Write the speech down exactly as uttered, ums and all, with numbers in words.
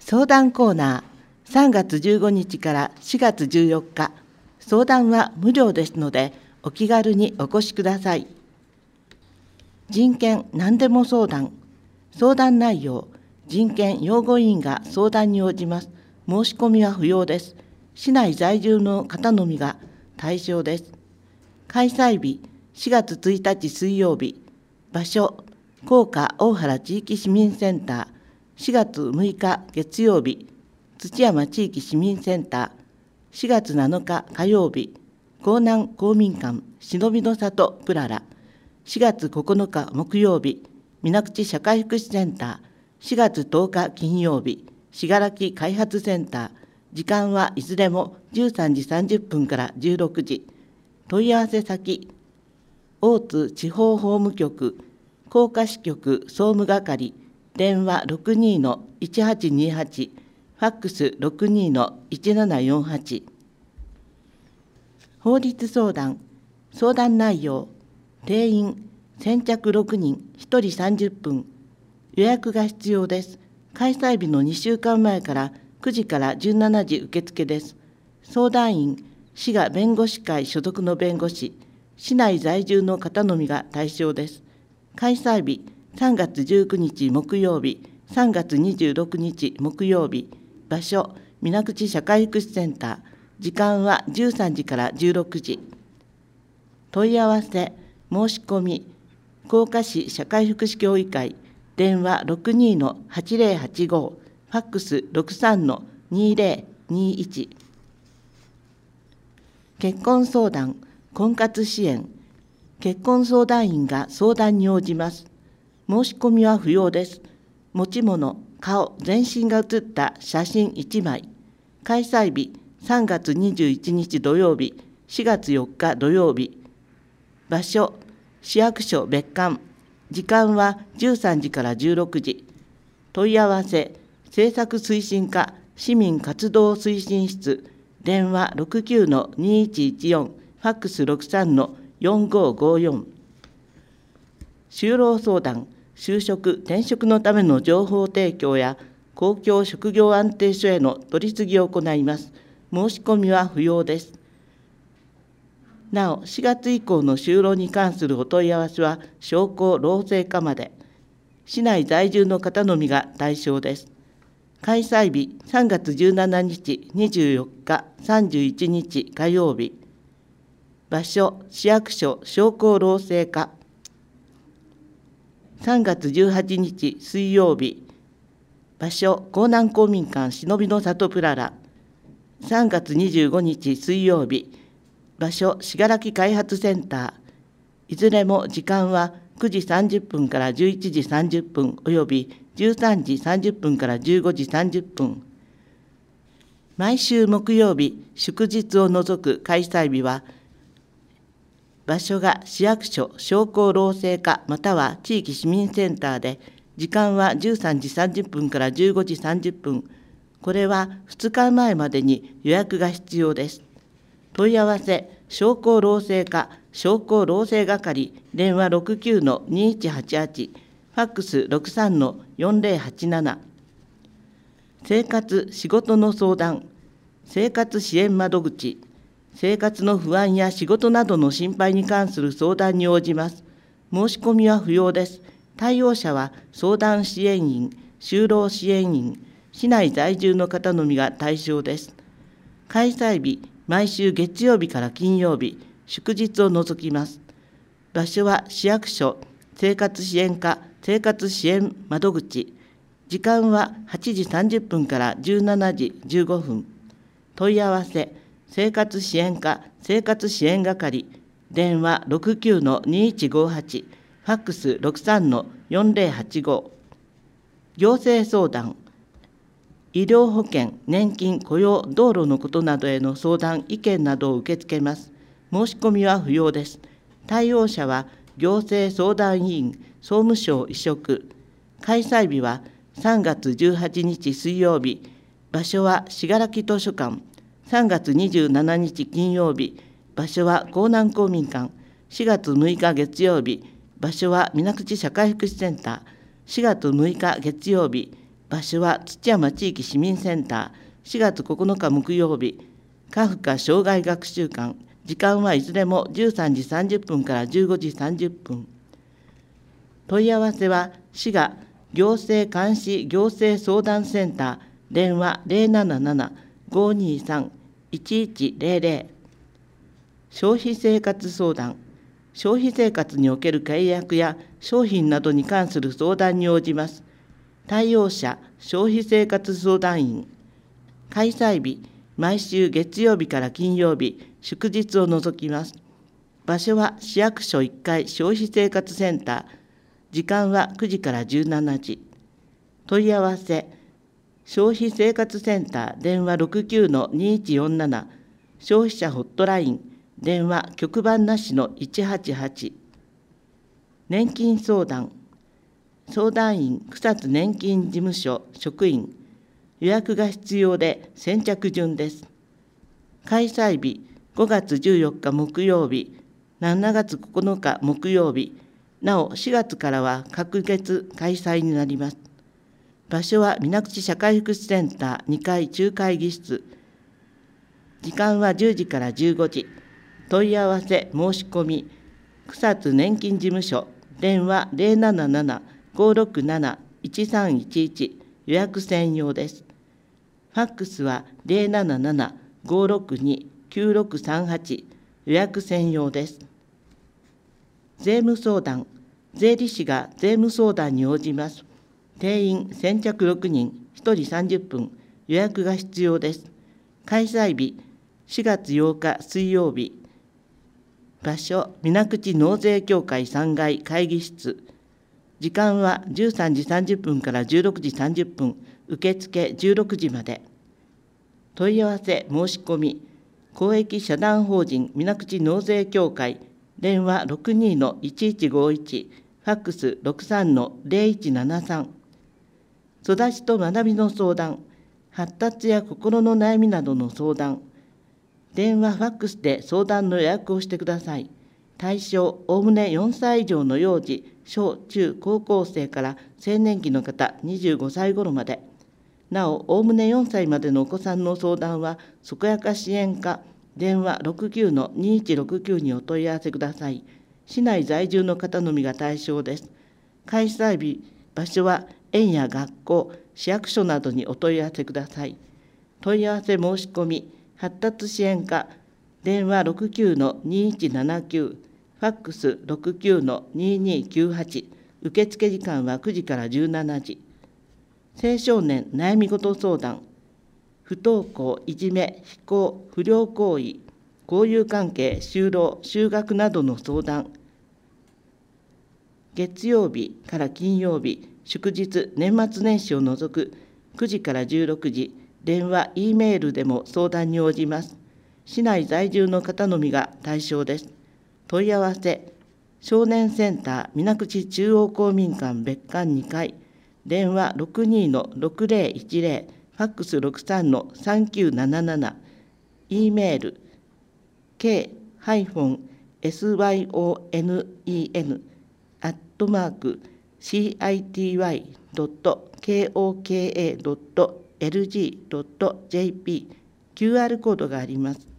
相談コーナー、さんがつじゅうごにちからしがつじゅうよっか、相談は無料ですので、お気軽にお越しください。人権何でも相談、相談内容、人権擁護委員が相談に応じます。申し込みは不要です。市内在住の方のみが対象です。開催日、しがつついたち水曜日、場所、甲賀大原地域市民センター、しがつむいか月曜日、土山地域市民センター、しがつなのか火曜日、江南公民館忍びの里プララ、しがつここのか木曜日、水口社会福祉センター、しがつとおか金曜日、信楽開発センター、時間はいずれもじゅうさんじさんじゅっぷんからじゅうろくじ、問い合わせ先、大津地方法務局、甲賀支局総務係、電話 ろくにーのいちはちにはち、ファックス ろくにーのいちななよんはち。法律相談、相談内容、定員、先着ろくにん、ひとりさんじゅっぷん、予約が必要です。開催日のにしゅうかんまえからくじからじゅうしちじ受付です。相談員、滋賀弁護士会所属の弁護士、市内在住の方のみが対象です。開催日、さんがつじゅうくにち木曜日、さんがつにじゅうろくにち木曜日、場所、水口社会福祉センター、時間はじゅうさんじからじゅうろくじ。問い合わせ、申し込み、甲賀市社会福祉協議会、電話 ろくにーのはちぜろはちご、ファックス ろくさんのにぜろにいち。結婚相談、婚活支援、結婚相談員が相談に応じます。申し込みは不要です。持ち物、顔、全身が写った写真いちまい。開催日、さんがつにじゅういちにち土曜日、しがつよっか土曜日。場所、市役所別館。時間はじゅうさんじからじゅうろくじ。問い合わせ、政策推進課市民活動推進室、電話 ろくきゅうのにいちいちよん、ファックス ろくさんのよんごごよん。就労相談、就職・転職のための情報提供や公共職業安定所への取り次ぎを行います。申し込みは不要です。なお、しがつ以降の就労に関するお問い合わせは商工労政課まで。市内在住の方のみが対象です。開催日、さんがつじゅうしちにち、にじゅうよっか、さんじゅういちにち火曜日。場所、市役所商工労政課。さんがつじゅうはちにち水曜日。場所、江南公民館忍びの里プララ。さんがつにじゅうごにち水曜日。場所、信楽開発センター。いずれも時間はくじさんじゅっぷんからじゅういちじさんじゅっぷんおよびじゅうさんじさんじゅっぷんからじゅうごじさんじゅっぷん。毎週木曜日、祝日を除く開催日は、場所が市役所商工労政課または地域市民センターで、時間はじゅうさんじさんじゅっぷんからじゅうごじさんじゅっぷん。これはふつかまえまでに予約が必要です。問い合わせ、商工労政課商工労政係、電話 ろくきゅうのにいちはちはち、ファックス ろくさんのよんぜろはちなな。生活・仕事の相談、生活支援窓口、生活の不安や仕事などの心配に関する相談に応じます。申し込みは不要です。対応者は相談支援員、就労支援員、市内在住の方のみが対象です。開催日、毎週月曜日から金曜日、祝日を除きます。場所は市役所、生活支援課、生活支援窓口。時間ははちじさんじゅっぷんからじゅうしちじじゅうごふん。問い合わせ、生活支援課、生活支援係、電話 ろくきゅうのにいちごはち、ファックス ろくさんのよんぜろはちご。行政相談、医療保険、年金、雇用、道路のことなどへの相談、意見などを受け付けます。申し込みは不要です。対応者は行政相談委員、総務省委嘱。開催日はさんがつじゅうはちにち水曜日。場所は信楽図書館。さんがつにじゅうしちにち金曜日。場所は江南公民館。しがつむいか月曜日。場所は水口社会福祉センター。しがつむいか月曜日。 場所は土山地域市民センター、しがつここのか木曜日、家父科障害学習館、時間はいずれもじゅうさんじさんじゅっぷんからじゅうごじさんじゅっぷん。問い合わせは滋賀行政監視行政相談センター、電話 ゼロなななな ごーにーさん いちいちゼロゼロ。消費生活相談、消費生活における契約や商品などに関する相談に応じます。対応者、消費生活相談員。開催日、毎週月曜日から金曜日、祝日を除きます。場所は市役所いっかい消費生活センター、時間はくじからじゅうしちじ。問い合わせ、消費生活センター、電話 ろくきゅうのにいちよんなな、消費者ホットライン、電話局番なしのいちはちはち。年金相談、相談員、草津年金事務所職員、予約が必要で先着順です。開催日、ごがつじゅうよっか木曜日、しちがつここのか木曜日、なおしがつからは隔月開催になります。場所は水口社会福祉センターにかい中会議室。時間はじゅうじからじゅうごじ。問い合わせ申し込み、草津年金事務所、電話 ゼロなななな ごーろくなな いちさんいちいち、予約専用です。ファックスは ゼロなななな ごーろくに きゅうろくさんはち、予約専用です。税務相談、税理士が税務相談に応じます。定員先着ろくにん、ひとりさんじゅっぷん、予約が必要です。開催日、しがつようか水曜日。場所、水口納税協会さんがい会議室。時間はじゅうさんじさんじゅっぷんからじゅうろくじさんじゅっぷん、受付じゅうろくじまで。問い合わせ申し込み、公益社団法人水口納税協会、電話 ろくにーのいちいちごいち、ファックス ろくさんのゼロいちななさん。育ちと学びの相談、発達や心の悩みなどの相談。電話、ファックスで相談の予約をしてください。対象、おおむねよんさい以上の幼児、小中高校生から青年期の方にじゅうごさい頃まで。なお、おおむねよんさいまでのお子さんの相談は、健やか支援課、電話 ろくきゅうのにいちろくきゅう にお問い合わせください。市内在住の方のみが対象です。開催日、場所は園や学校、市役所などにお問い合わせください。問い合わせ申し込み、発達支援課、電話 ろくきゅうのにいちななきゅう、ファックス ろくきゅうのににきゅうはち、受付時間はくじからじゅうしちじ。青少年悩み事相談、不登校、いじめ、非行、不良行為、交友関係、就労、就学などの相談。月曜日から金曜日、祝日、年末年始を除くくじからじゅうろくじ、電話、Eメールでも相談に応じます。市内在住の方のみが対象です。問い合わせ、少年センター水口中央公民館別館にかい、電話 ろくにーのろくぜろいちぜろ、ファックス ろくさんのさんきゅうなななな、E メール ケーエスワイオーエヌイーエヌ アットマーク シーアイティーワイドットケーオーケーエードットエルジードットジェーピー キューアール コードがあります。